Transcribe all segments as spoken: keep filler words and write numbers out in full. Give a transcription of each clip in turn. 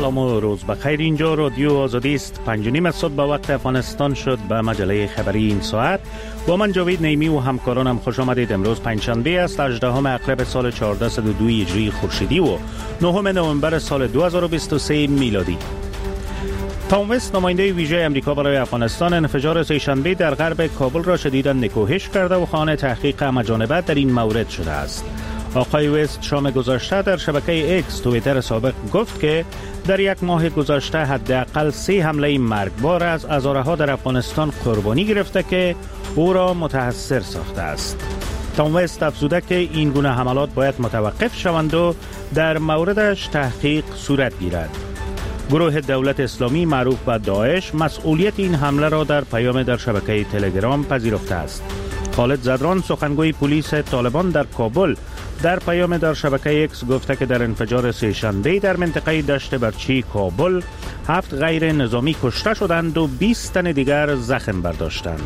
سلام و روز بخیر. اینجا رادیو آزادی است. پنج و نیم صبح به وقت افغانستان شد. به مجله خبری این ساعت با من جاوید نیمی و همکارانم خوش آمدید. امروز پنجشنبه است، هجدهم اکتبر سال چهارصد و دو هجری خورشیدی و نهم نوامبر سال دو هزار و بیست و سه میلادی. تام وست، نماینده ویژه امریکا برای افغانستان، انفجار سه‌شنبه در غرب کابل را شدیداً نکوهش کرده و خواهان تحقیق همه‌جانبه در این مورد شده است. آقای وست شام گذشته در شبکه اکس توییتر سابق گفت که در یک ماه گذشته حداقل سه حمله مرگبار از هزارها در افغانستان قربانی گرفته که او را متحسر ساخته است. تام وست افزوده که این گونه حملات باید متوقف شوند و در موردش تحقیق صورت گیرد. گروه دولت اسلامی معروف به داعش مسئولیت این حمله را در پیام در شبکه تلگرام پذیرفته است. خالد زدران، سخنگوی پلیس طالبان در کابل، در پیام در شبکه اکس گفته که در انفجار سه‌شنبه در منطقه دشت برچی کابل هفت غیر نظامی کشته شدند و بیست تن دیگر زخم برداشتند.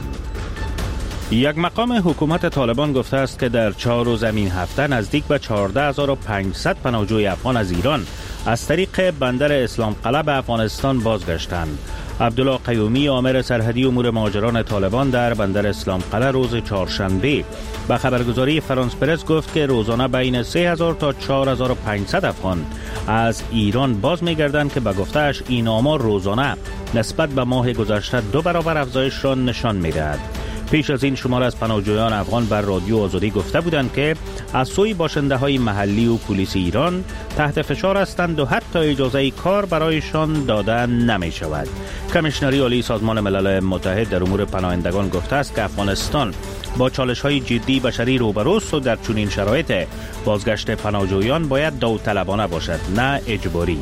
یک مقام حکومت طالبان گفته است که در چهار روز این هفته نزدیک به چهارده هزار و پانصد پناهجوی افغان از ایران از طریق بندر اسلام قلعه به افغانستان بازگشتند. عبدالله قیومی، آمر سرحدی امور مهاجران طالبان در بندر اسلام قلعه، روز چهارشنبه به خبرگزاری فرانس پرس گفت که روزانه بین سه هزار تا چهار هزار و پانصد افغان از ایران باز می‌گردند که به گفته‌اش این آمار روزانه نسبت به ماه گذشته دو برابر افزایش را نشان می‌دهد. پیش از این شمار از پناهجویان افغان بر رادیو آزادی گفته بودند که از سوی باشنده‌های محلی و پلیس ایران تحت فشار هستند و حتی اجازه کار برایشان داده نمی شود. کمیشنری عالی سازمان ملل متحد در امور پناهندگان گفته است که افغانستان با چالش‌های جدی بشری روبروست و در چنین شرایط بازگشت پناهجویان باید داوطلبانه باشد، نه اجباری.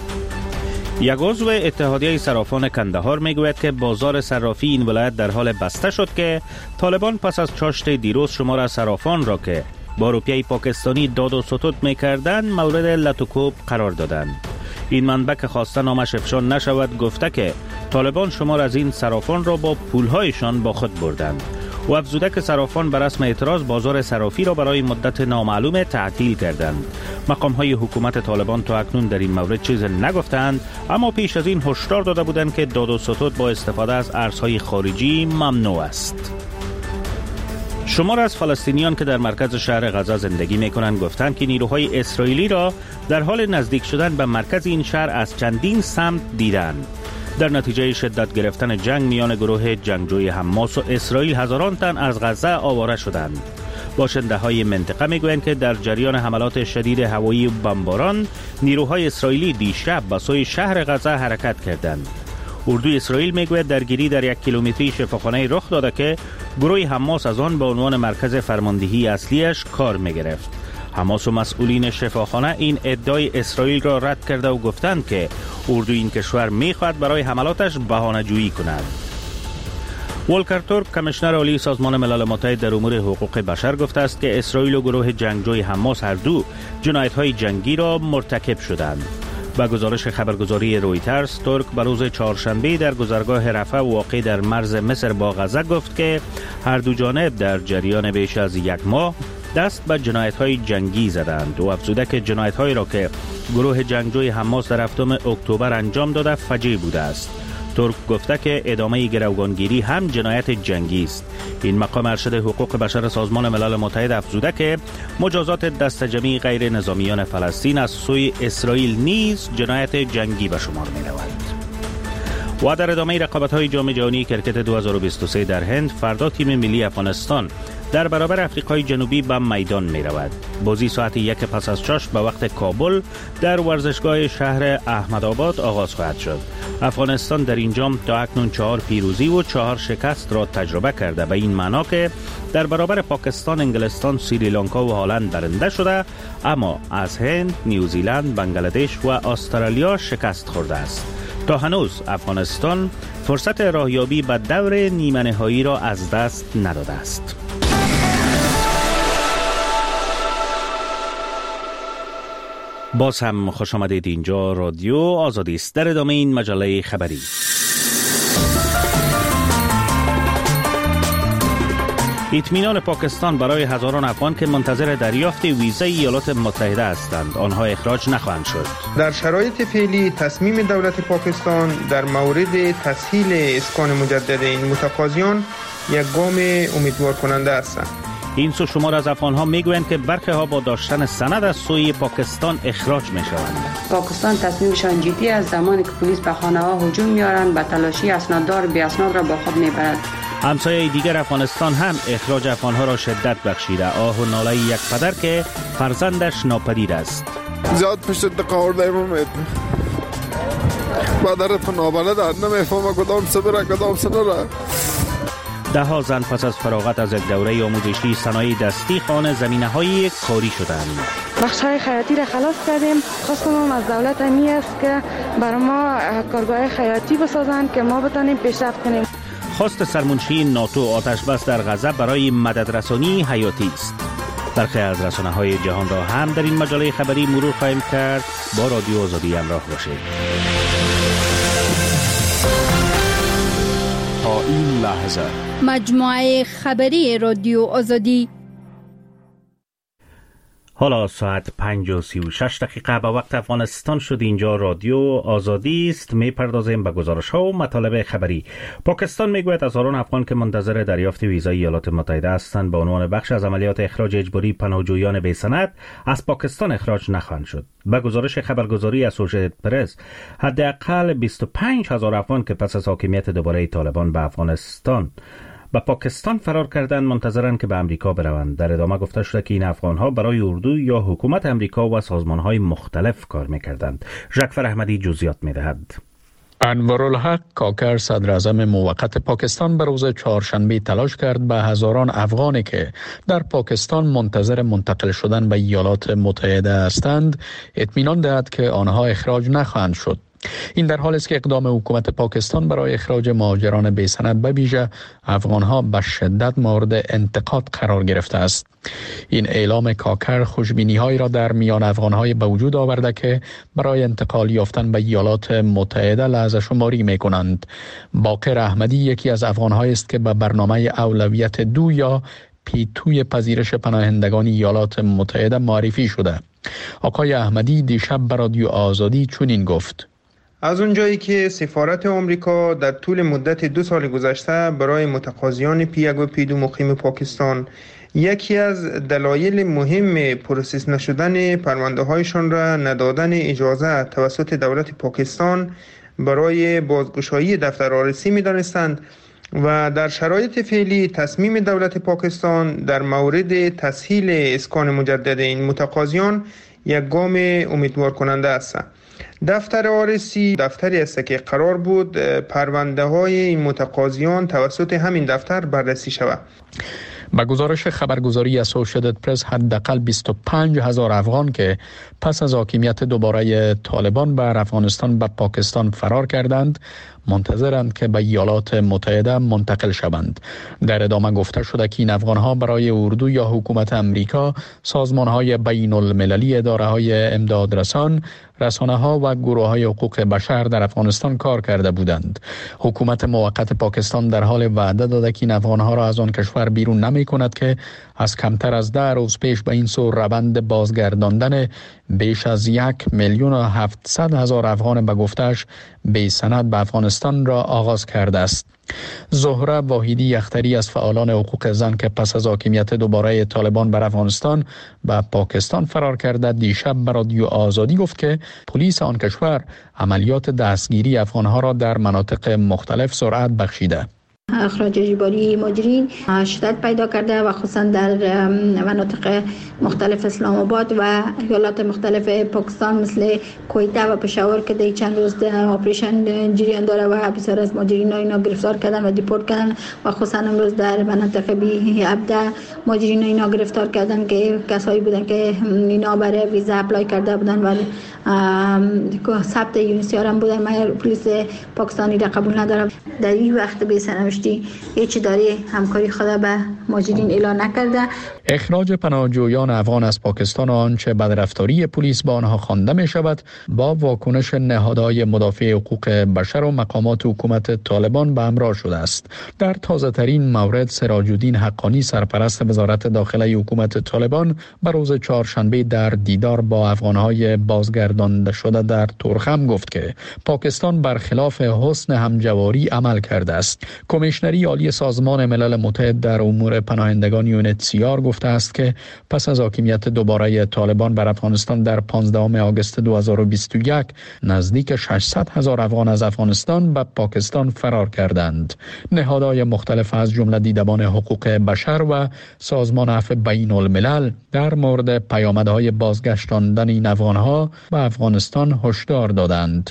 یک عضو اتحادیه صرافان کندهار میگوید که بازار صرافی این ولایت در حال بسته شد که طالبان پس از چاشت دیروز شمار از صرافان را که با روپیه پاکستانی داد و ستد میکردند مورد لطوکوب قرار دادند. این منبع که خواسته نامش افشا نشود گفته که طالبان شمار از این صرافان را با پولهایشان با خود بردند و افزوده که صرافان بر رسم اعتراض بازار صرافی را برای مدت نامعلوم تعطیل کردند. مقام‌های حکومت طالبان تا اکنون در این مورد چیز نگفتند، اما پیش از این هشدار داده بودند که داد و ستد با استفاده از ارزهای خارجی ممنوع است. شمار از فلسطینیان که در مرکز شهر غزه زندگی می‌کنند گفتند که نیروهای اسرائیلی را در حال نزدیک شدن به مرکز این شهر از چندین سمت دیدند. در نتیجه شدت گرفتن جنگ میان گروه جنگجوی حماس و اسرائیل هزاران تن از غزه آواره شدند. باشنده‌های منطقه میگویند که در جریان حملات شدید هوایی و بمباران نیروهای اسرائیلی دیشب به سوی شهر غزه حرکت کردند. اردوی اسرائیل میگوید درگیری در یک کیلومتری شفاخانه رخ داده که گروه حماس از آن به عنوان مرکز فرماندهی اصلیش کار میگرفت. حماس و مسئولین شفاخانه این ادعای اسرائیل را رد کرده و گفتند که اردوی این کشور میخواهد برای حملاتش بهانه‌جویی کند. ولکر تورک، کمیشنر عالی سازمان ملل متحد در امور حقوق بشر گفته است که اسرائیل و گروه جنگجوی حماس هر دو جنایت‌های جنگی را مرتکب شدند. با گزارش خبرگزاری رویترز، ترک به روز چهارشنبه در گذرگاه رفح واقع در مرز مصر با غزه گفت که هر دو جانب در جریان بیش از یک ماه دست به جنایت‌های جنگی زدند و افزوده که جنایت‌هایی را که گروه جنگجوی حماس در هفتم اکتبر انجام داده فجیع بوده است. ترک گفته که ادامه گروگانگیری هم جنایت جنگی است. این مقام ارشد حقوق بشر سازمان ملل متحد افزوده که مجازات دست جمعی غیر نظامیان فلسطین از سوی اسرائیل نیز جنایت جنگی به شمار می رود. و در ادامه رقابت‌های جام جهانی کرکت دو هزار و بیست و سه در هند، فردا تیم ملی افغانستان در برابر افریقای جنوبی به میدان می رود. بازی ساعت یک پس از چاشت به وقت کابل در ورزشگاه شهر احمدآباد آغاز خواهد شد. افغانستان در این جام تا اکنون چهار پیروزی و چهار شکست را تجربه کرده، به این معنا که در برابر پاکستان، انگلستان، سریلانکا و هلند برنده شده، اما از هند، نیوزیلند، بنگلادش و استرالیا شکست خورده است. تا هنوز افغانستان فرصت راهیابی به دور نیمه نهایی را از دست نداده است. باز هم خوش آمدید. اینجا رادیو آزادی است. در ادامه این مجله خبری، اطمینان پاکستان برای هزاران افغان که منتظر دریافت ویزای ایالات متحده هستند، آنها اخراج نخواهند شد. در شرایط فعلی تصمیم دولت پاکستان در مورد تسهیل اسکان مجدد این متقاضیان یک گام امیدوار کننده است. این سو شمار از افغان‌ها میگویند که برخی ها با داشتن سند از سوی پاکستان اخراج میشوند. پاکستان تصمیمشان جدی است. زمانی که پلیس به خانه‌ها هجوم می‌آورند، به تلاشی اسناددار بی اسناد را با خود میبرد. همسایه دیگر افغانستان هم اخراج افغان‌ها را شدت بخشیده. آه و ناله یک پدر که فرزندش ناپدید است. زیاد پشت دقیقه می‌مید. مادرت نابلد نمی‌فهمه کدام سبره کدام سنره. ده ها زن پس از فراغت از یک دوره آموزشی صنایع دستی خانه زمینه‌های کاری شدند. بخش‌های خیاطی را خلاص کردیم. خواستم از دولت امی است که برای ما کارگاه خیاطی بسازند که ما بتونیم پیشرفت کنیم. خواست سرمنشی ناتو آتش بس در غزه برای مدد رسانی حیاتی است. برخی از رسانه‌های جهان را هم در این مجله خبری مرور خواهیم کرد. با رادیو آزادی همراه باشید. تا این لحظه مجموعه خبری رادیو آزادی. حالا ساعت پنج و سی و شش دقیقه به وقت افغانستان شد. اینجا رادیو آزادی است. می پردازیم به گزارش ها و مطالب خبری. پاکستان میگوید هزاران افغان که منتظر دریافت ویزای ایالات متحده هستند به عنوان بخش از عملیات اخراج اجباری پناهجویان بی سند از پاکستان اخراج نخواهند شد. به گزارش خبرگزاری اسوسییتد پرس، حداقل بیست و پنج هزار افغان که پس از حاکمیت دوباره طالبان به افغانستان به پاکستان فرار کردند منتظرند که به امریکا بروند. در ادامه گفته شده که این افغان‌ها برای اردو یا حکومت امریکا و سازمان‌های مختلف کار می‌کردند. ژکفر احمدی جزئیات می‌دهد. انورالحق کاکر صدر اعظم موقت پاکستان به روز چهارشنبه تلاش کرد به هزاران افغانی که در پاکستان منتظر منتقل شدن به ایالات متحده هستند اطمینان دهد که آنها اخراج نخواهند شد. این در حالی است که اقدام حکومت پاکستان برای اخراج مهاجران بی سند به ویژه افغان‌ها به شدت مورد انتقاد قرار گرفته است. این اعلام کاکر خوشبینی‌هایی را در میان افغان‌های به وجود آورده که برای انتقال یافتن به ایالات متحده لحظه شماری می‌کنند. باقر احمدی یکی از افغان‌هایی است که به برنامه اولویت دو یا پی توی پذیرش پناهندگان ایالات متحده معرفی شده. آقای احمدی دیشب به رادیو آزادی چنین گفت: از اونجایی که سفارت آمریکا در طول مدت دو سال گذشته برای متقاضیان پی یک و پی دو مقیم پاکستان یکی از دلایل مهم پروسس نشدن پرونده هایشان را ندادن اجازه توسط دولت پاکستان برای بازگشایی دفتر آرسی می دانستند و در شرایط فعلی تصمیم دولت پاکستان در مورد تسهیل اسکان مجدد این متقاضیان یک گام امیدوار کننده است. دفتر آرسی دفتری است که قرار بود پرونده های این متقاضیان توسط همین دفتر بررسی شود. با گزارش خبرگزاری اسوسییتد پرس، حداقل بیست و پنج هزار افغان که پس از حاکمیت دوباره طالبان بر افغانستان به پاکستان فرار کردند منتظرند که به ایالات متحده منتقل شوند. در ادامه گفته شده که این افغان‌ها برای اردو یا حکومت امریکا، سازمان‌های بین المللی، اداره‌های امدادرسان، رسانه‌ها و گروه‌های حقوق بشر در افغانستان کار کرده بودند. حکومت موقت پاکستان در حال وعده داده که این افغان‌ها را از آن کشور بیرون نمی‌کند که از کمتر از ده روز پیش به این سو روند بازگرداندن بیش از یک میلیون و هفتصد هزار افغان به گفتش بی سند به افغانستان را آغاز کرده است. زهره واحدی یختری از فعالان حقوق زن که پس از حاکمیت دوباره طالبان بر افغانستان به پاکستان فرار کرده دیشب به رادیو آزادی گفت که پلیس آن کشور عملیات دستگیری افغانها را در مناطق مختلف سرعت بخشیده. اخراج اجباری مهاجرین شدت پیدا کرده و خصوصا در مناطق مختلف اسلام آباد و ایالات مختلف پاکستان مثل کویته و پشاور که در چند روز اپریشن جریان داره و بسیار از مهاجرین اینا گرفتار کردن و دیپورت کردن و خصوصا امروز در مناطق بی عبده مهاجرین اینا گرفتار کردن که کسایی بودن که اینا برای ویزا اپلای کرده بودن و ثبت یونیسیار هم بودن. من پلیس پاکستانی را قبول ندارم. در این وقت به سرنوشت مجری هیچ اداره همکاری خود به مهاجرین اعلان نکرده. اخراج پناهجویان افغان از پاکستان آنچه بدرفتاری پلیس با آنها خوانده می شود با واکنش نهادهای مدافع حقوق بشر و مقامات حکومت طالبان به همراه شده است. در تازه ترین مورد سراج الدین حقانی سرپرست وزارت داخله حکومت طالبان به روز چهارشنبه در دیدار با افغانهای بازگردانده شده در تورخم گفت که پاکستان برخلاف حسن همجواری عمل کرده است. کمیشنری عالی سازمان ملل متحد در امور پناهندگان یونیتسیار گفته است که پس از حاکمیت دوباره طالبان بر افغانستان در پانزدهم آگوست دو هزار و بیست و یک نزدیک ششصد هزار افغان از افغانستان به پاکستان فرار کردند. نهادهای مختلف از جمله دیدبان حقوق بشر و سازمان عفو بین الملل در مورد پیامدهای بازگشتاندن این افغانها به افغانستان هشدار دادند.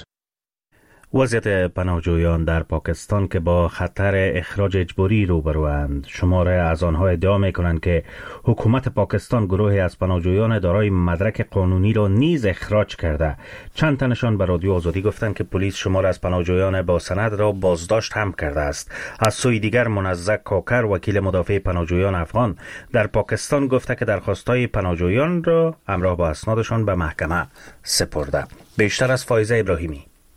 وضعیت پناهجویان در پاکستان که با خطر اخراج اجباری روبروند. شماره از آنها ادعا می‌کنند که حکومت پاکستان گروهی از پناهجویان دارای مدرک قانونی را نیز اخراج کرده. چند تنشان به رادیو آزادی گفتند که پلیس شماره از پناهجویان با سند را بازداشت هم کرده است. از سوی دیگر منزه کاکر وکیل مدافع پناهجویان افغان در پاکستان گفته که درخواست‌های پناهجویان را همراه با اسنادشان به محکمه سپرده. بیشتر از فایزه ابراهیمی.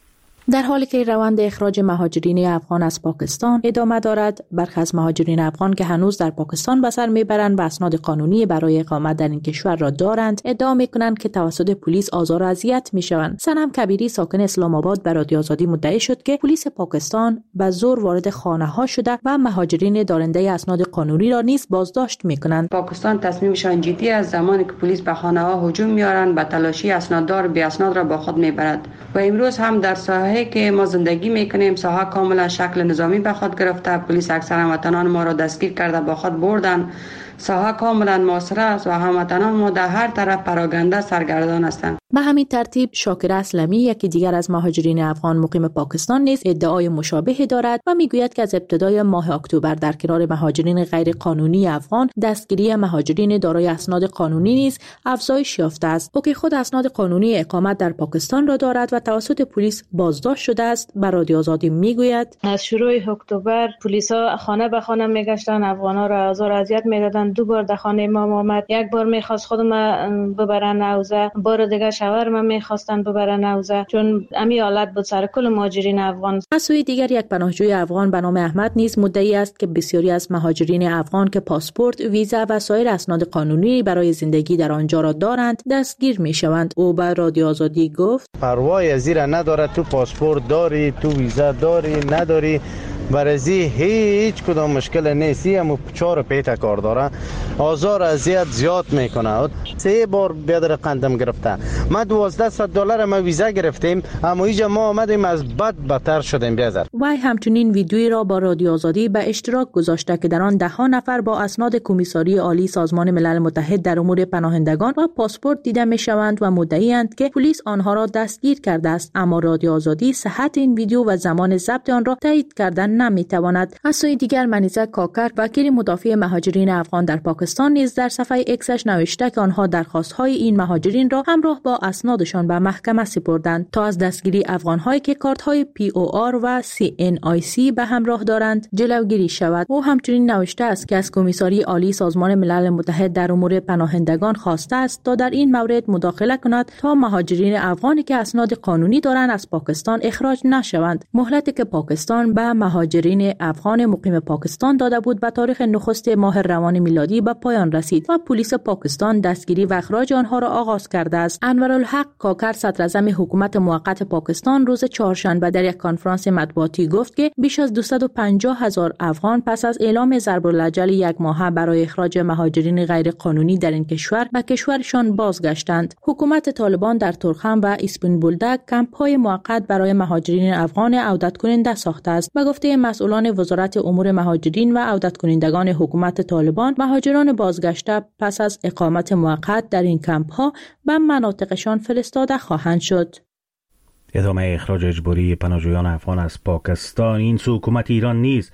در حالی که روند اخراج مهاجرین افغان از پاکستان ادامه دارد، برخی از مهاجرین افغان که هنوز در پاکستان به سر میبرند و اسناد قانونی برای اقامت در این کشور را دارند، ادعا میکنند که توسط پلیس آزار و اذیت میشوند. صنم کبیری ساکن اسلام آباد به رادیو آزادی مدعی شد که پلیس پاکستان به زور وارد خانه ها شده و مهاجرین دارنده اسناد قانونی را نیز بازداشت میکنند. پاکستان تصمیمشان جدی است. زمانی که پلیس به خانه ها هجوم میارند، به تلاشی اسناددار بی اسناد را با خود میبرد. و امروز هم در ساحه که ما زندگی میکنیم ساحه کاملا شکل نظامی به خود گرفته. پلیس اکثر هموطنان ما را دستگیر کرده با خود بردن. ساحه کاملا محاصره است و هموطنان ما در هر طرف پراگنده سرگردان هستند. به همین ترتیب شاکر اسلمی یکی دیگر از مهاجرین افغان مقیم پاکستان نیز ادعای مشابهی دارد و میگوید که از ابتدای ماه اکتبر در کنار مهاجرین غیر قانونی افغان دستگیری مهاجرین دارای اسناد قانونی نیز افزایش یافته است. او که خود اسناد قانونی اقامت در پاکستان را دارد و توسط پلیس بازداشت شده است به رادیو آزادی میگوید از شروع اکتبر پلیسا خانه به خانه میگشتن، افغانا را آزار و اذیت میدادن. دو بار در خانه ما آمد، یک بار میخواست خودم ببرن حوزه، بار دیگه شوهر من میخواستن ببرن حوزه، چون امی حالت بود سر کل مهاجرین افغان. از سوی دیگر یک پناهجوی افغان به نام احمد نیز مدعی است که بسیاری از مهاجرین افغان که پاسپورت، ویزا و سایر اسناد قانونی برای زندگی در آنجا را دارند دستگیر میشوند. او به رادیو آزادی گفت پروای زیر نداره، تو پاسپورت داری، تو ویزا داری، نداری، برازی هیچ کدام مشکل نیستی. هم چهار پیت کار داره، آزار اذیت زیاد میکنه. سه بار بیادر قندم گرفته. ما دوازده صد دلار ما ویزا گرفتیم، اما اینجا ما آمدیم از بد بدتر شدیم. بیادر وی همچنین ویدیویی را با رادیو آزادی به اشتراک گذاشته که در آن ده ها نفر با اسناد کمیساری عالی سازمان ملل متحد در امور پناهندگان و پاسپورت دیده میشوند و مدعی‌اند که پلیس آنها را دستگیر کرده است، اما رادیو آزادی صحت این ویدیو و زمان ضبط آن را تایید کردن نمیتواند. از سوی دیگر منیزه کاکر وکیل مدافع مهاجرین افغان در پاکستان نیز در صفحه اکسش نوشته که آنها درخواست‌های این مهاجرین را همراه با اسنادشان به محکمه سپردند تا از دستگیری افغان‌هایی که کارت‌های پی او آر و سی ان آی سی به همراه دارند جلوگیری شود. او همچنین نوشته است که از کمیساری عالی سازمان ملل متحد در امور پناهندگان خواسته است تا در این مورد مداخله کند تا مهاجرین افغانی که اسناد قانونی دارند از پاکستان اخراج نشوند. مهلتی که پاکستان به مهاجرین افغان مقیم پاکستان داده بود به تاریخ نخست ماه روان میلادی به پایان رسید و پلیس پاکستان دستگیری و اخراج آنها را آغاز کرده است. انورالحق کاکر صدراعظم حکومت موقت پاکستان روز چهارشنبه در یک کنفرانس مطبوعاتی گفت که بیش از دویست و پنجاه هزار افغان پس از اعلام ضرب الاجل یک ماهه برای اخراج مهاجرین غیر قانونی در این کشور به کشورشان بازگشتند. حکومت طالبان در تورخم و اسپین بولدک کمپ‌های موقت برای مهاجرین افغان عودت کننده ساخته است. به گفته مسئولان وزارت امور مهاجرین و عودت کنندگان حکومت طالبان، مهاجران بازگشته پس از اقامت موقت در این کمپ‌ها به مناطقشان فرستاده خواهند شد. ادامه اخراج اجباری پناهجویان افغان از پاکستان. این سو حکومت ایران نیز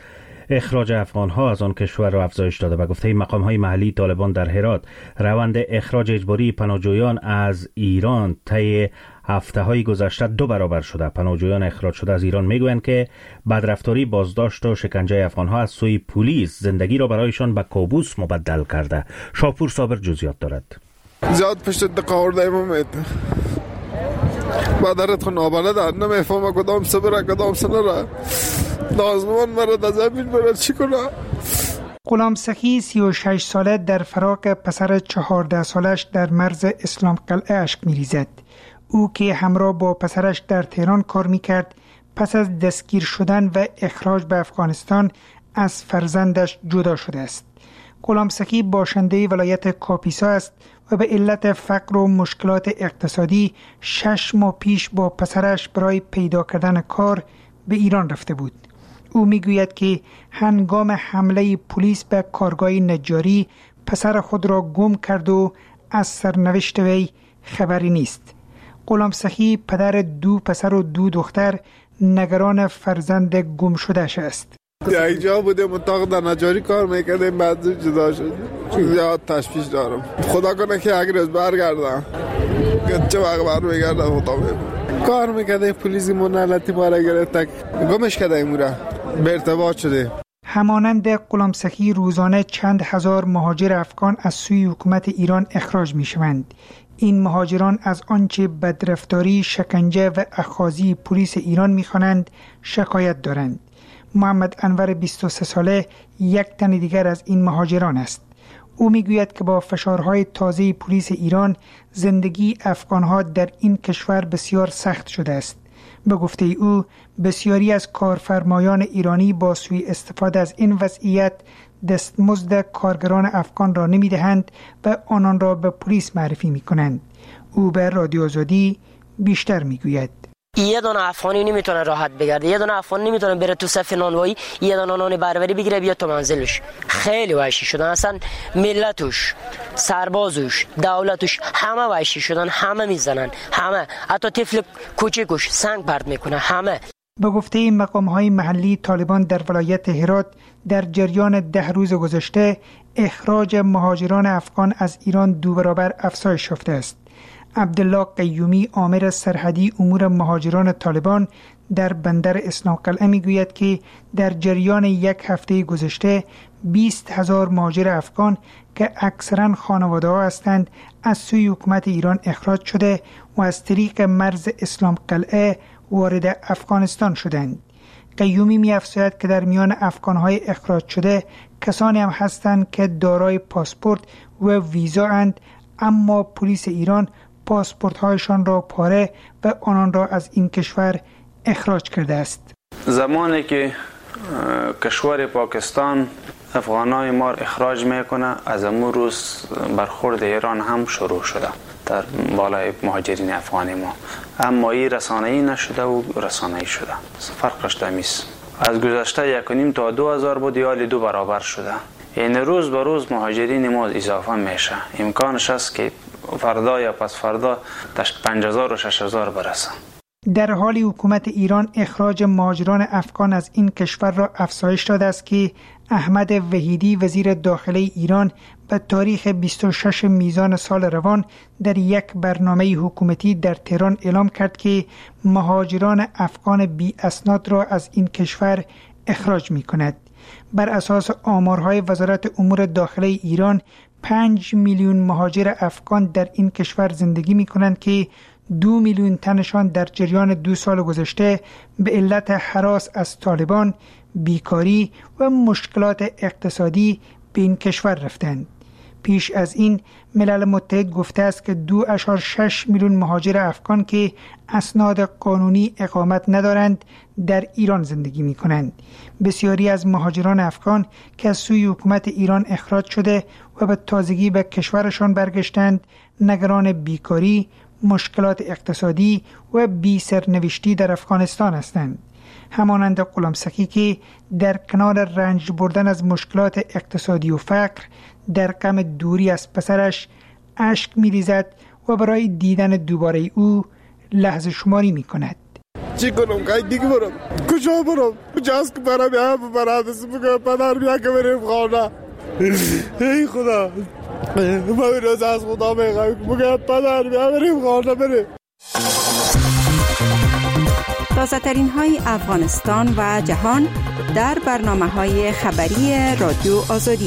اخراج افغانها از آن کشور را افزایش داده. و گفته مقام‌های محلی طالبان در هرات روند اخراج اجباری پناهجویان از ایران طی هفته‌های گذشته دو برابر شده. پناهجویان اخراج شده از ایران میگویند که بدرفتاری، بازداشت و شکنجه افغانها از سوی پلیس زندگی را برایشان به کابوس مبدل کرده. شاپور صابر جزئیات دارد. زیاد پشت دقاورده امامت مادرت خون آباله داد نمیفهمه کدام سبره کدام سنره نازنوان مرد از زمین برد چی کنه. غلام سخی سی و شش ساله در فراق پسر چهارده سالش در مرز اسلام قلعه اشک می‌ریزد. او که همراه با پسرش در تهران کار می‌کرد پس از دستگیر شدن و اخراج به افغانستان از فرزندش جدا شده است. غلام سخی باشنده ولایت کاپیسا است و به علت فقر و مشکلات اقتصادی شش ماه پیش با پسرش برای پیدا کردن کار به ایران رفته بود. او میگوید که هنگام حمله پلیس به کارگاه نجاری پسر خود را گم کرد و از سرنوشت وی خبری نیست. غلام سخی پدر دو پسر و دو دختر نگران فرزند گم شده‌اش است. یا اینجا بودیم اتاق در نجاری کار میکردیم بعد جدا شد. زیاد تشویش دارم. خدا کنه که اگر از برگردم چه وقت برمیگردم خدا بیم کار میکردیم پلیسی منالتی ما را گرفت گمش کردیم او را به ارتباط شده. همانند غلام سخی روزانه چند هزار مهاجر افغان از سوی حکومت ایران اخراج میشوند. این مهاجران از آنچه بدرفتاری، شکنجه و اخاذی پلیس ایران میخوانند شکایت دارند. محمد انور بیست و سه ساله یک تن دیگر از این مهاجران است. او میگوید که با فشارهای تازه پلیس ایران زندگی افغانها در این کشور بسیار سخت شده است. به گفته او بسیاری از کارفرمایان ایرانی با سوء استفاده از این وضعیت دستمزد کارگران افغان را نمیدهند و آنان را به پلیس معرفی میکنند. او به رادیو آزادی بیشتر میگوید. یه دونه افغانی نمیتونه راحت بگرده، یه دونه افغانی نمیتونه بره تو صف نانوایی یه دونه نان بربری بگیره بیاد تو منزلش. خیلی وحشی شدن، اصلا ملتش، سربازش، دولتش همه وحشی شدن، همه میزنن، همه، حتی طفل کوچیکش سنگ پرت میکنه، همه. به گفته مقام‌های محلی طالبان در ولایت هرات در جریان ده روز گذشته اخراج مهاجران افغان از ایران دو برابر افزایش یافته است. عبدالله قیومی آمر سرحدی امور مهاجران طالبان در بندر اسلام قلعه میگوید که در جریان یک هفته گذشته بیست هزار مهاجر افغان که اکثرا خانواده ها هستند از سوی حکومت ایران اخراج شده و از طریق مرز اسلام قلعه وارد افغانستان شدند. قیومی می افزاید که در میان افغانهای اخراج شده کسانی هم هستند که دارای پاسپورت و ویزا اند، اما پلیس ایران پاسپورت هایشان را پاره و آنان را از این کشور اخراج کرده است. زمانی که کشور پاکستان افغانای ما اخراج میکنه از امون روز برخورد ایران هم شروع شده در بالای مهاجرین افغانی ما، اما این رسانه‌ای نشده و رسانه‌ای شده. فرقش دمیست از گذشته یک و نیم تا دو هزار بود یا دو برابر شده. این روز به روز مهاجرین ما اضافه میشه. امکانش است که فردا یا پس فردا پنج هزار و شش هزار برسه. در حالی حکومت ایران اخراج مهاجران افغان از این کشور را افزایش داده است که احمد وحیدی وزیر داخله ایران به تاریخ بیست و شش میزان سال روان در یک برنامه حکومتی در تهران اعلام کرد که مهاجران افغان بی اسناد را از این کشور اخراج می کند. بر اساس آمارهای وزارت امور داخله ایران پنج میلیون مهاجر افغان در این کشور زندگی می کنند که دو میلیون تنشان در جریان دو سال گذشته به علت هراس از طالبان، بیکاری و مشکلات اقتصادی به این کشور رفتند. پیش از این ملل متحد گفته است که دو اشار شش میلیون مهاجر افغان که اسناد قانونی اقامت ندارند در ایران زندگی می کنند. بسیاری از مهاجران افغان که از سوی حکومت ایران اخراج شده و به تازگی به کشورشان برگشتند نگران بیکاری، مشکلات اقتصادی و بی سرنوشتی در افغانستان هستند. همانند غلام سخی که در کنار رنج بردن از مشکلات اقتصادی و فقر در غم دوری از پسرش اشک می‌ریزد و برای دیدن دوباره او لحظه شماری می‌کند. چی کنم که دیگه برم کجا برم کجاست که برم یا برم بگم پدر بیا که بریم خانه. ای خدا من روز از خدا میخوام بگم پدر بیا بریم خانه بریم. تازه ترین های افغانستان و جهان در برنامه های خبری رادیو آزادی.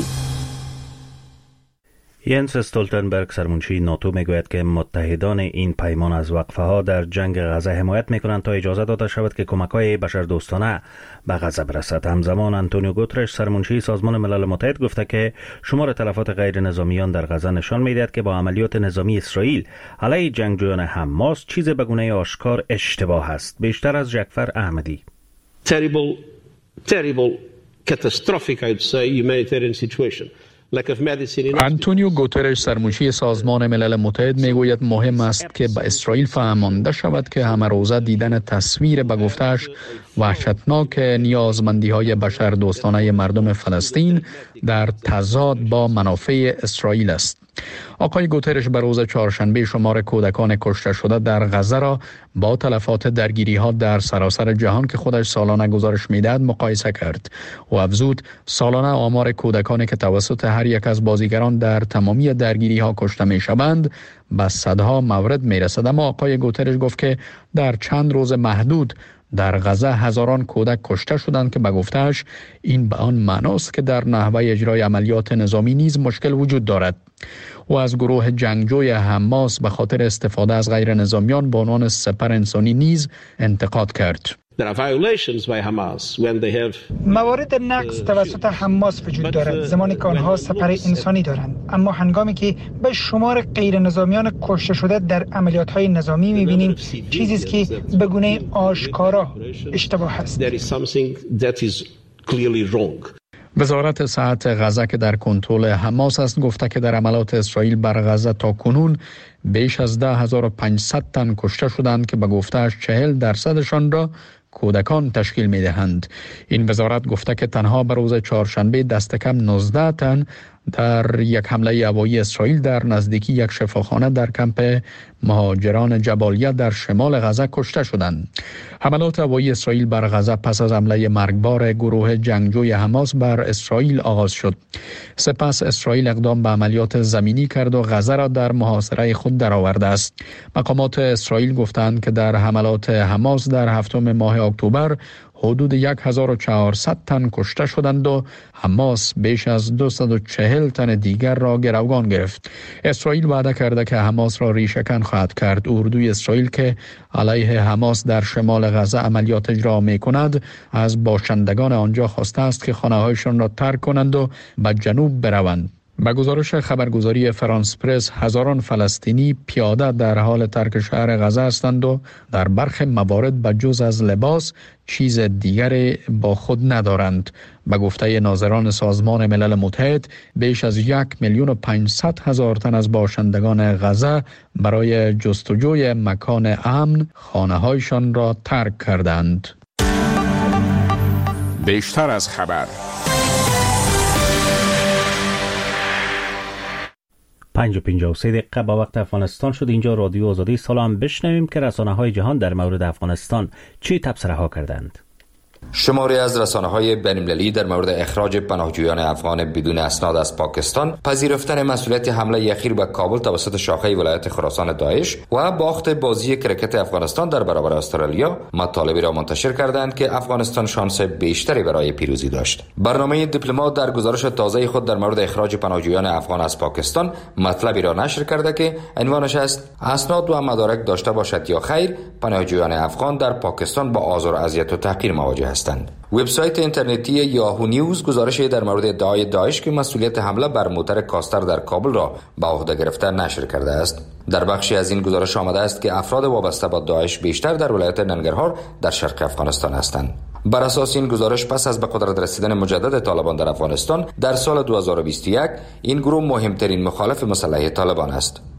ینس استولتنبرگ سرمنشی ناتو میگوید که متحدان این پیمان از وقفه ها در جنگ غزه حمایت میکنند تا اجازه داده شود که کمک های بشردوستانه به غزه برسد. همزمان آنتونیو گوترش سرمنشی سازمان ملل متحد گفته که شمار تلفات غیر نظامیان در غزه نشان میدهد که با عملیات نظامی اسرائیل علیه جنگجویان حماس چیز به گونه آشکار اشتباه است. بیشتر از جعفر احمدی. Terrible, terrible, catastrophic, I'd say, humanitarian situation. آنتونیو گوترش سرمنشی سازمان ملل متحد میگوید مهم است که به اسرائیل فهمانده شود که همه روزه دیدن تصویر به گفتش وحشتناک نیازمندی های بشر دوستانه مردم فلسطین در تضاد با منافع اسرائیل است. آقای گوترش به روز چهارشنبه شمار کودکان کشته شده در غزه را با تلفات درگیری ها در سراسر جهان که خودش سالانه گزارش میدهد مقایسه کرد و افزود سالانه آمار کودکانی که توسط هر یک از بازیگران در تمامی درگیری ها کشته می شوند به صدها مورد می رسد. اما آقای گوترش گفت که در چند روز محدود در غزه هزاران کودک کشته شدند که به گفته‌اش این به آن معناست که در نحوه اجرای عملیات نظامی نیز مشکل وجود دارد. و از گروه جنگجوی حماس به خاطر استفاده از غیر نظامیان به عنوان سپر انسانی نیز انتقاد کرد. موارد نقض توسط حماس وجود دارد زمانی که آنها سپر انسانی دارند، اما هنگامی که به شمار غیر نظامیان کشته شده در عملیات های نظامی می‌بینیم چیزی است که به گونه آشکارا اشتباه است. وزارت صحت غزه که در کنترل حماس است گفته که در عملیات اسرائیل بر غزه تا کنون بیش از ده هزار و پانصد تن کشته شدند که به گفته‌اش چهل درصدشان را کودکان تشکیل می دهند. این وزارت گفته که تنها به روز چهارشنبه دست کم نوزده تن در یک حمله هوایی اسرائیل در نزدیکی یک شفاخانه در کمپ مهاجران جبالیه در شمال غزه کشته شدند. حملات هوایی اسرائیل بر غزه پس از حمله مرگبار گروه جنگجوی حماس بر اسرائیل آغاز شد. سپس اسرائیل اقدام به عملیات زمینی کرد و غزه را در محاصره خود درآورده است. مقامات اسرائیل گفتند که در حملات حماس در هفتم ماه اکتبر حدود هزار و چهارصد تن کشته شدند و حماس بیش از دویست و چهل تن دیگر را گروگان گرفت. اسرائیل وعده کرده که حماس را ریشه‌کن خواهد کرد. اردوی اسرائیل که علیه حماس در شمال غزه عملیات اجرا می‌کند از باشندگان آنجا خواسته است که خانه‌هایشان را ترک کنند و به جنوب بروند. به گزارش خبرگزاری فرانس پرس هزاران فلسطینی پیاده در حال ترک شهر غزه هستند و در برخی موارد به جز از لباس چیز دیگری با خود ندارند. به گفته ناظران سازمان ملل متحد بیش از یک میلیون و پانصد هزار تن از باشندگان غزه برای جستجوی مکان امن خانه‌هایشان را ترک کردند. بیشتر از خبر پنج و پنجاه و سه دقیقه با وقت افغانستان شد. اینجا رادیو آزادی. سلام. بشنویم که رسانه‌های جهان در مورد افغانستان چه تبصره‌ها کردند. شماری از رسانه‌های بین‌المللی در مورد اخراج پناهجویان افغان بدون اسناد از پاکستان، پذیرفتن مسئولیت حمله اخیر به کابل توسط شاخه ولایت خراسان داعش و باخت بازی کرکت افغانستان در برابر استرالیا مطالبی را منتشر کردند که افغانستان شانس بیشتری برای پیروزی داشت. برنامه دیپلمات در گزارش تازه خود در مورد اخراج پناهجویان افغان از پاکستان مطلبی را نشر کرده که عنوانش است: اسناد و مدارک داشته باشد یا خیر، پناهجویان افغان در پاکستان با آزار و اذیت و تحقیر مواجه هستند. وبسایت اینترنتی یاهو نیوز گزارشی در مورد ادعای داعش که مسئولیت حمله بر موتر کاستر در کابل را به عهده گرفته نشر کرده است. در بخشی از این گزارش آمده است که افراد وابسته با داعش بیشتر در ولایت ننگرهار در شرق افغانستان هستند. بر اساس این گزارش پس از به قدرت رسیدن مجدد طالبان در افغانستان در سال دو هزار و بیست و یک این گروه مهمترین مخالف مسلح طالبان است.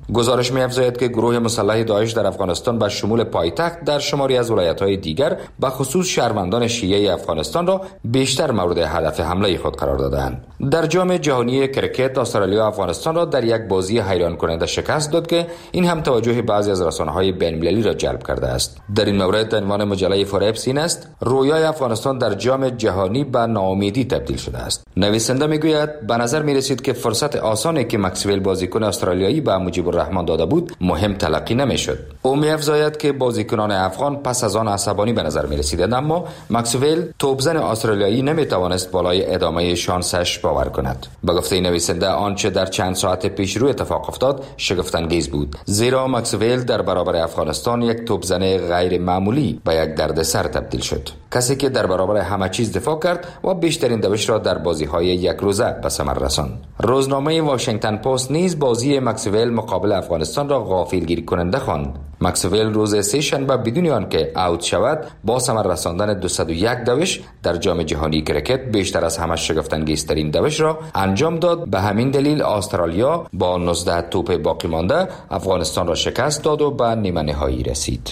گزارش می‌افزاید که گروه مسلح داعش در افغانستان به شمول پایتخت در شماری از ولایت‌های دیگر به خصوص شهروندان شیعه افغانستان را بیشتر مورد هدف حمله خود قرار دادند. در جام جهانی کرکت استرالیا افغانستان را در یک بازی حیران کننده شکست داد که این هم توجه بعضی از رسانه‌های بین‌المللی را جلب کرده است. در این مورد عنوان مجله فوربس این است: رویای افغانستان در جام جهانی به ناامیدی تبدیل شده است. نویسنده میگوید به نظر می‌رسید که فرصت آسانی که مکسول بازیکن استرالیایی به مجیب الرحمن داده بود مهم تلقی نمی‌شد. او می‌افزاید که بازیکنان افغان پس از آن عصبانی به نظر می‌رسیدند، اما مکسول توپزن استرالیایی نمی‌توانست بالای ادامه شانسش باور کند. به گفته نویسنده آنچه در چند ساعت پیش رو اتفاق افتاد شگفت‌انگیز بود، زیرا مکسول در برابر افغانستان یک توپزن غیر معمولی به یک دردسر تبدیل شد. کسی که در برابر همه چیز دفاع کرد و بیشترین دوش را در بازی‌های یک روزه به ثمر رساند. روزنامه واشنگتن پست نیز بازی مکسول مقابل افغانستان را غافلگیر کننده خواند. مکسول روز سه شنبه بدون آنکه اوت شود با ثمر رساندن دویست و یک دوش در جام جهانی کرکت بیشتر از همه شگفت‌انگیزترین دوش را انجام داد. به همین دلیل استرالیا با نوزده توپ باقی مانده افغانستان را شکست داد و به نیمه نهایی رسید.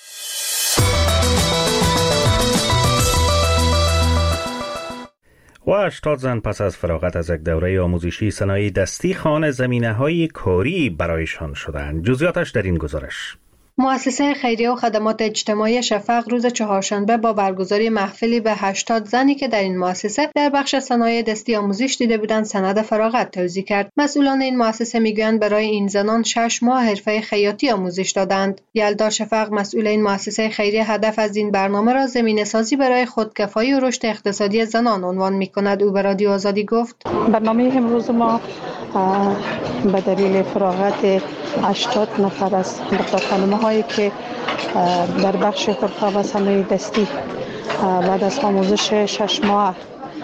و هشتاد زن پس از فراغت از یک دوره آموزشی صنایع دستی خانه زمینه‌های کاری برایشان شدند. جزئیاتش در این گزارش. مؤسسه خیریه و خدمات اجتماعی شفق روز چهارشنبه با برگزاری محفلی به هشتاد زنی که در این مؤسسه در بخش صنایع دستی آموزش دیده بودند سند فراغت توزیع کرد. مسئولان این مؤسسه میگویند برای این زنان شش ماه حرفه خیاطی آموزش دادند. یلدا شفق مسئول این مؤسسه خیریه هدف از این برنامه را زمینه‌سازی برای خودکفایی و رشد اقتصادی زنان عنوان می‌کند. او به رادیو آزادی گفت: برنامه امروز ما به دلیل فراغت هشتاد نفر از دختر خانم‌هایی که در بخش حرفه و صنایع دستی بعد از آموزش شش ماه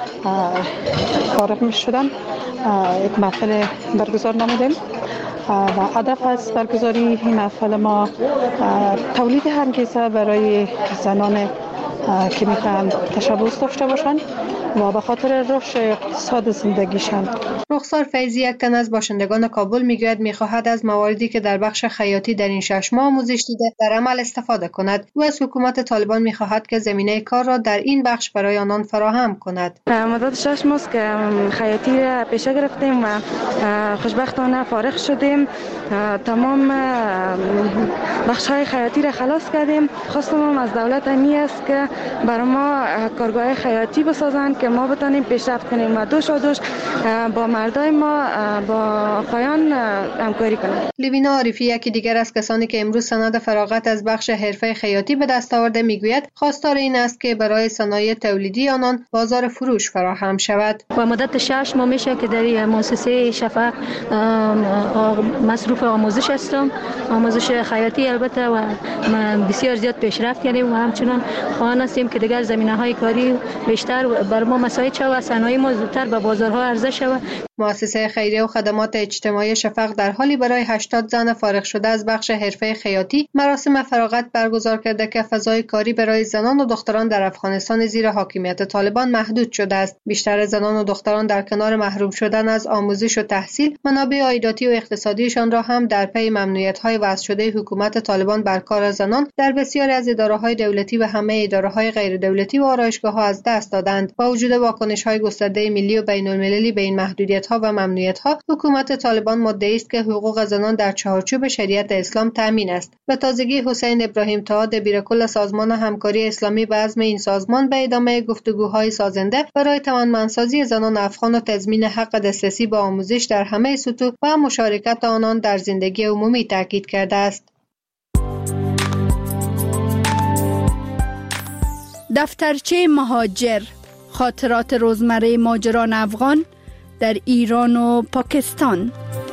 فارغ می‌شدن یک محفل برگزار نمودیم و هدف از برگزاری این محفل ما تولید انگیزه برای زنان که می‌خواهند تشبث داشته باشند و به خاطر رشد اقتصاد زندگیشان. رخسار فیضی یک تن از باشندگان کابل میگوید میخواهد از مواردی که در بخش خیاطی در این شش ماه آموزش دیده در عمل استفاده کند. او از حکومت طالبان میخواهد که زمینه کار را در این بخش برای آنان فراهم کند. مدت شش ماه که خیاطی را پیشه گرفتیم و خوشبختانه فارغ شدیم. تمام بخش‌های خیاطی را خلاص کردیم. خواستم از دولت امی است که برای ما کارگاه خیاطی بسازند که ما بتانیم پیشرفت کنیم و دوش و دوش با مردای ما با آقایان همکاری کنیم. لیوینا عارفی یکی دیگر از کسانی که امروز سند فراغت از بخش حرفه خیاطی به دست آورده میگوید خواستار این است که برای صنایع تولیدی آنان بازار فروش فراهم شود. و مدت شش ماه میشه که در مؤسسه شفق مصروف آموزش هستم. آموزش خیاطی البته و بسیار زیاد پیشرفت کردیم و همچنان خواهان هستیم که دیگر زمینه‌های کاری بیشتر بر ما مساعد شود و صنایع ما زودتر به بازارها عرضه شود. مؤسسه خیریه و خدمات اجتماعی شفق در حالی برای هشتاد زن فارغ شده از بخش حرفه خیاطی مراسم فراغت برگزار کرده که فضای کاری برای زنان و دختران در افغانستان زیر حاکمیت طالبان محدود شده است. بیشتر زنان و دختران در کنار محروم شدن از آموزش و تحصیل، منابع عایداتی و اقتصادیشان را هم در پی ممنوعیت‌های وضع شده حکومت طالبان بر کار زنان در بسیاری از اداره‌های دولتی و همه اداره‌های غیر دولتی و آرایشگاه‌ها از دست دادند. با وجود واکنش‌های گسترده ملی و بین‌المللی به این محدودیت‌ها و ممنوعیت‌ها، حکومت طالبان مدعی است که حقوق زنان در چارچوب شریعت اسلام تامین است. به تازگی حسین ابراهیم طه دبیرکل سازمان همکاری اسلامی به عزم این سازمان به ادامه گفتگوهای سازنده برای توانمندسازی زنان افغان و تضمین حق دسترسی به آموزش در همه سطوح و مشارکت آنان در زندگی عمومی تاکید کرده است. دفترچه مهاجر، خاطرات روزمره ماجران افغان در ایران و پاکستان.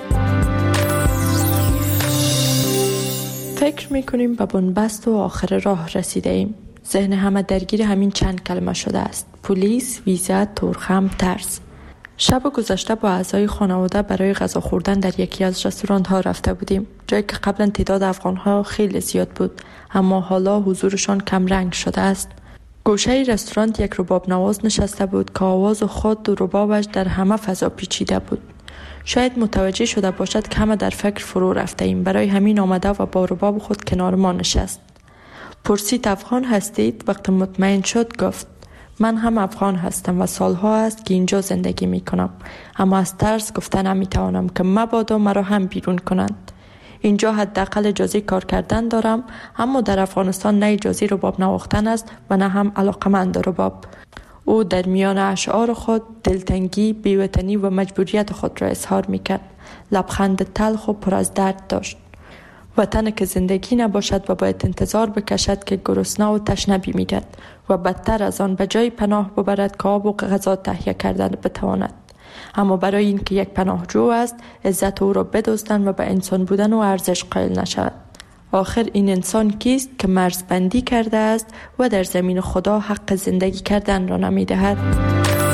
فکر میکنیم به بنبست و آخر راه رسیده ایم. ذهن همه درگیر همین چند کلمه شده است: پلیس، ویزا، تورخم، ترس. شب گذشته با اعضای خانواده برای غذا خوردن در یکی از رستوران ها رفته بودیم، جایی که قبلا تعداد افغان ها خیلی زیاد بود، اما حالا حضورشان کم رنگ شده است. گوشه رستوران یک رباب نواز نشسته بود که آواز و خود و ربابش در همه فضا پیچیده بود. شاید متوجه شده باشد که همه در فکر فرو رفته ایم. برای همین آمده و با رباب خود کنار ما نشست. پرسید افغان هستید؟ وقتی مطمئن شد گفت من هم افغان هستم و سالها است که اینجا زندگی می کنم، اما از ترس گفتن نمی توانم که مبادا مرا هم بیرون کنند. اینجا حداقل اجازه کار کردن دارم، اما در افغانستان نه اجازه رباب نواختن است و نه هم علاقمند رباب. او در میان اشعار خود دلتنگی، بی‌وطنی و مجبوریت خود را اظهار می کرد. لبخند تلخ و پر از درد داشت. وطن که زندگی نباشد و باید انتظار بکشد که گرسنه و تشنه بمیرد و بدتر از آن به جای پناه ببرد که آب و غذا تهیه کردن بتواند. اما برای اینکه یک پناهجو است، عزت او را بدزدند و به انسان بودن و ارزش قائل نشود. آخر این انسان کیست که مرزبندی کرده است و در زمین خدا حق زندگی کردن را نمی دهد؟